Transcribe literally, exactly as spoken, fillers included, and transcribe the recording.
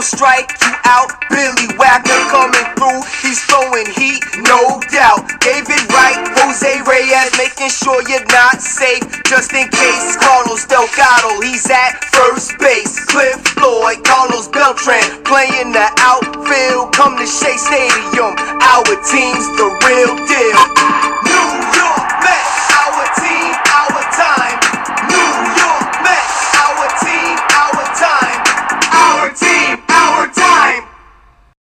strike you out. Billy Wagner coming through, he's throwing heat, no doubt. David Wright, Jose Reyes, making sure you're not safe. Just in case, Carlos Delgado, he's at first base. Cliff Floyd, Carlos Beltran, playing the outfield. Come to Shea Stadium, our team's the real deal.